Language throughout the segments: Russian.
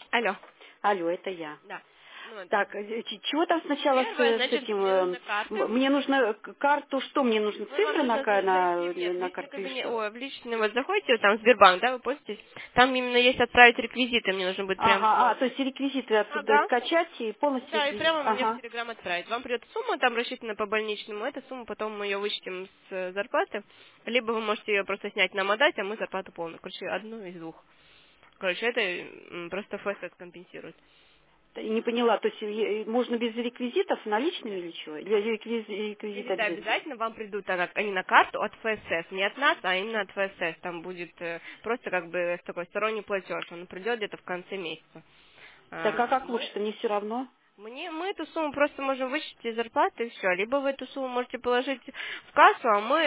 Алло. Алло, это я. Да. Ну, Так, чего там сначала первое, с значит, этим? мне нужна карта. Мне нужно карту, что мне нужно? Вам Цифры нужно зайти в на личный карту или кабинет, что? в личный, вот заходите, вот там Сбербанк, да, вы поститесь. Там именно есть отправить реквизиты, мне нужно будет прям. Ага, то есть реквизиты оттуда Ага. скачать и полностью Да, и реквизиты. прямо мне в Ага. Телеграм отправить. Вам придет сумма, там рассчитана по больничному, эту сумму потом мы ее вычтем с зарплаты, либо вы можете ее просто снять нам отдать, а мы зарплату полную. Короче, одну из двух. Короче, это просто ФСС компенсирует. Не поняла, то есть можно без реквизитов, наличными Нет. или чего? Или реквизит Реквизиты обязательно? обязательно вам придут они на карту от ФСС, не от нас, а именно от ФСС. Там будет просто как бы такой сторонний платеж, он придет где-то в конце месяца. Так, а как Мы, лучше-то, мне все равно? мы эту сумму просто можем вычесть из зарплаты и все. Либо вы эту сумму можете положить в кассу, а мы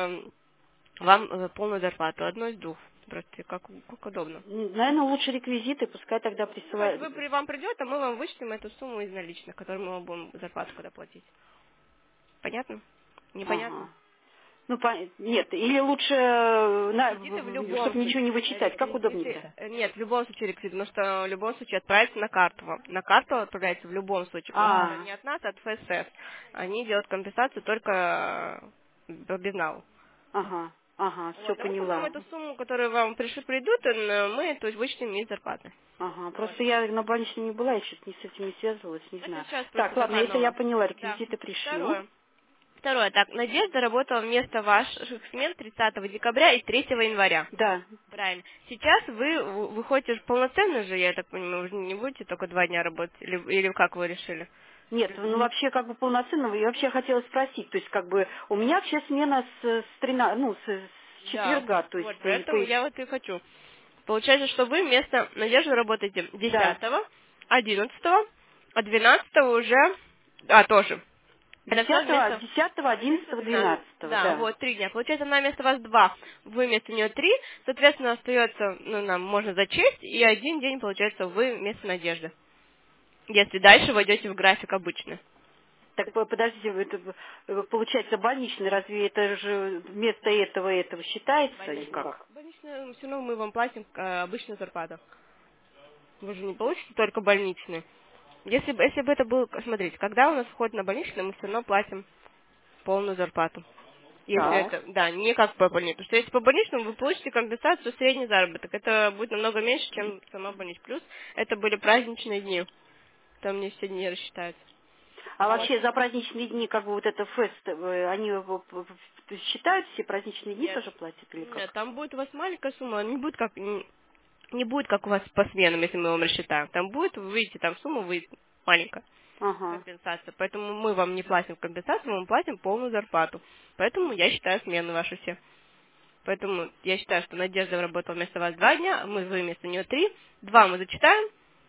вам полную зарплату, одну из двух. Просто как удобно. Наверное, лучше реквизиты, пускай тогда Давайте присылают. вам придет, а мы вам вычтем эту сумму из наличных, которую мы вам будем зарплату когда платить. Понятно? Непонятно? Ага. Ну, нет, или лучше, Реквизиты в любом чтобы ничего не случае. вычитать. Как Если, удобнее-то? нет, в любом случае реквизит, потому что в любом случае отправится на карту вам. На карту отправляется в любом случае, потому что А, не от нас, а от ФСС. Они делают компенсацию только по безналу. ага, все Вот, а мы потом поняла. эту сумму, которую вам придут, мы это вычтем из зарплаты. Ага, Вот. просто я на больничном не была, я что-то с этим не связывалась, не Это знаю. сейчас просто Так, ладно, такая это я новость. поняла, Да. реквизиты пришлю. Второе. Второе. Так, Надежда работала вместо ваших смен 30 декабря и 3 января. Да. Правильно. Сейчас вы выходите полноценно же, я так понимаю, вы же не будете только 2 дня работать, или как вы решили? Нет, ну вообще как бы полноценного, я вообще хотела спросить, то есть как бы у меня вообще смена с 13, с Да. четверга, то есть Вот, поэтому я вот и хочу. Получается, что вы вместо Надежды работаете да, 10-го, 11-го, а 12-го уже, тоже. Это все десятого, вместо десятого, 11, одиннадцатого, 12. двенадцатого, Да, да. вот 3 дня. Получается, она вместо вас 2, вы вместо нее 3. Соответственно, остается, нам можно зачесть, и один день, получается, вы вместо Надежды. Если дальше вы идете в график обычно. Так подождите, это, получается больничный, разве это же вместо этого считается или как? Больничную, все равно мы вам платим обычную зарплату. Вы же не получите только больничный. Если бы это был, смотрите, когда у нас входит на больничный, мы все равно платим полную зарплату. Если Так. это, да, не как по больничному. Потому что если по больничному вы получите компенсацию средний заработок. Это будет намного меньше, чем сама больничная. Плюс это были праздничные дни. Там не все дни рассчитаются. А Вот. вообще за праздничные дни, как бы вот это фест, они считают все праздничные дни Нет. тоже платят или Нет, как? там будет у вас маленькая сумма, не будет как не будет как у вас по сменам, если мы вам рассчитаем. Там будет, вы видите, там сумма выйдет маленькая Ага. компенсация. Поэтому мы вам не платим компенсацию, мы вам платим полную зарплату. Поэтому я считаю смены ваши все. Поэтому я считаю, что Надежда работала вместо вас 2 дня, вы вместо нее 3. 2 мы зачитаем,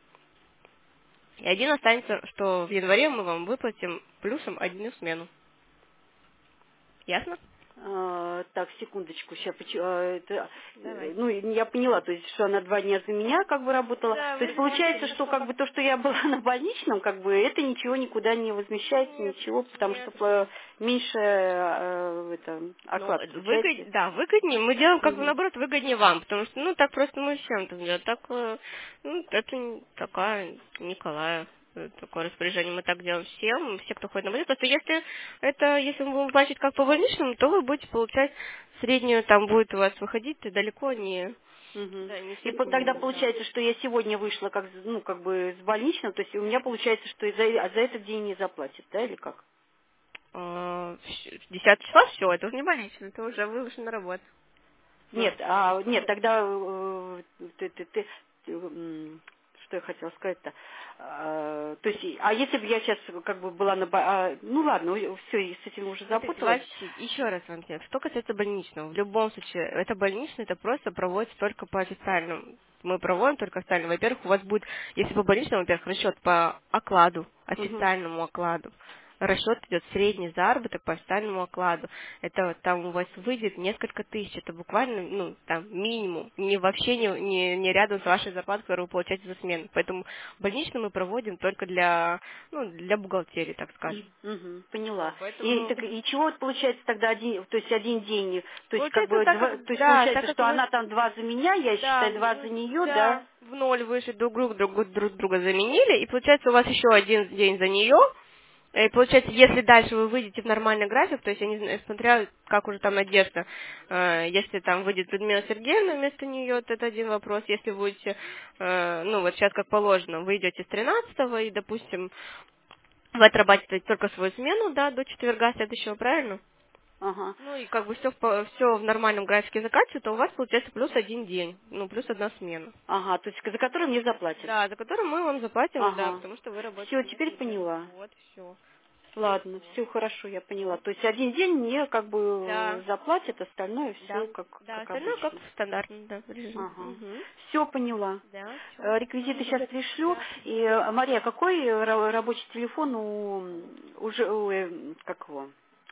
и один останется, что в январе мы вам выплатим плюсом 1 смену. Ясно? Так, секундочку, сейчас, Давай. ну, я поняла, то есть, что она 2 дня за меня как бы работала. Да, То вы есть, получается, что как бы то, что я была на больничном, как бы это ничего никуда не возмещается, нет, ничего, потому нет. что меньше Ну, оклад получается. выгоднее. Мы делаем как бы Мгм. наоборот выгоднее вам, потому что, так просто мы всем это делаем. Так, это такая Николая. Такое распоряжение мы так делаем всем, все, кто ходит на больницу. Просто если мы будем платить как по больничному, то вы будете получать среднюю, там будет у вас выходить далеко не, Мгм. да, не И 7 тогда минут. получается, что я сегодня вышла как бы с больничным, то есть у меня получается, что за этот день не заплатят, да, или как? 10 числа все, это уже не больничный, это уже вы вышли на работу. Нет, нет, тогда что я хотела сказать-то? То есть, а если бы я сейчас как бы была ну ладно, все, с этим уже Смотрите, запуталась. вообще, еще раз вам говорю, что касается больничного, в любом случае, это больничный, это просто проводится только по официальному. Мы проводим только официально. Во-первых, у вас будет, если по больничному, во-первых, расчет по окладу, Мгм. официальному окладу. расчет идет средний заработок по официальному окладу. Это вот там у вас выйдет несколько тысяч. Это буквально, ну, там, минимум. Вообще не рядом с вашей зарплатой, которую вы получаете за смену. Поэтому больничный мы проводим только для, ну, для бухгалтерии, так скажем. Поняла. Поэтому И чего вот получается тогда один день, то есть как получается бы так, как, то есть да, так получается, как что вы, она там 2 за меня, я да, считаю 2 за нее, да, да? в ноль вышли, друг друга заменили, и получается у вас еще один день за нее. И получается, если дальше вы выйдете в нормальный график, то есть я не знаю, смотря, как уже там Надежда, если там выйдет Людмила Сергеевна вместо нее, то это один вопрос. Если будете, ну вот сейчас как положено, вы идете с 13-го, и, допустим, вы отрабатываете только свою смену, да, до четверга следующего, правильно? Ага. Ну и как бы все в нормальном графике заканчивается, то у вас получается плюс один день, ну плюс одна смена. Ага, то есть за которую мне заплатят. Да, за которую мы вам заплатим, да, Ага. потому что вы Все, работаете теперь вместо меня. поняла. Вот, все. Ладно, все хорошо, я поняла. То есть один день мне как Да, бы заплатят, остальное все да, да, как остальное как обычно. стандартно, да, режим. Ага. Угу. Все поняла. Да, все. Реквизиты сейчас пришлю. Да. И, Мария, какой рабочий телефон уже, как его,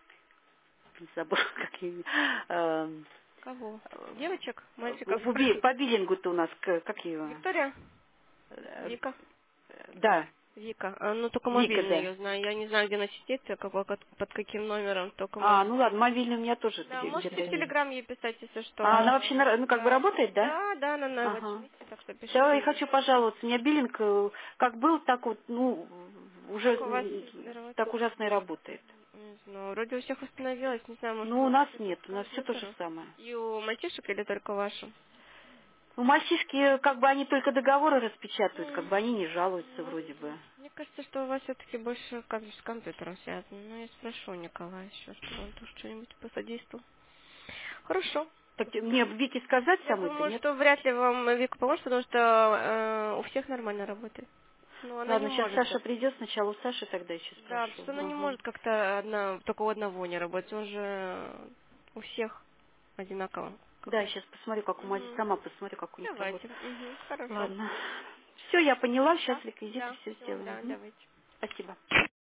забыл, как ее, Кого? Девочек, мальчиков? по биллингу-то у нас, как ее? Виктория? Э, Вика? Да, Вика. Ну, только Вика, мобильный да. ее знаю. Я не знаю, где она сидит, под каким номером, только Ну ладно, мобильный у меня тоже Да, можете где-то в есть. Телеграм ей писать, если что. Она вообще, ну, как бы Да. работает, да? Да, она на рабочем Ага. месте, так что пишите Все, я ей. хочу пожаловаться. У меня биллинг как был, так вот, ну, уже Как у вас так ужасно и работает. Не знаю, вроде у всех установилось, не знаю, может, Ну, у нас у нет, у нас все то же компьютера. самое. И у мальчишек или только вашу? Ну, мальчишки, как бы они только договоры распечатывают, как бы они не жалуются вроде бы. Мне кажется, что у вас все-таки больше с компьютером связано. Ну, я спрошу у Николая еще, чтобы он тоже что-нибудь посодействовал. Хорошо. Так мне Вике сказать Я самой-то, думаю, нет? что вряд ли вам Вика поможет, потому что у всех нормально работает. Ну, она не Ладно, сейчас может. Саша придет, сначала у Саши тогда еще Да, потому спрошу. что она не Ага. может как-то только у одного не работать. Он же у всех одинаково. Да, я сейчас посмотрю, как у Мази, сама посмотрю, как у них Давайте. работает. Хорошо. Ладно. Все, я поняла, сейчас Да, реквизиты да, все все, сделаю. да, Мгм. давайте. Спасибо.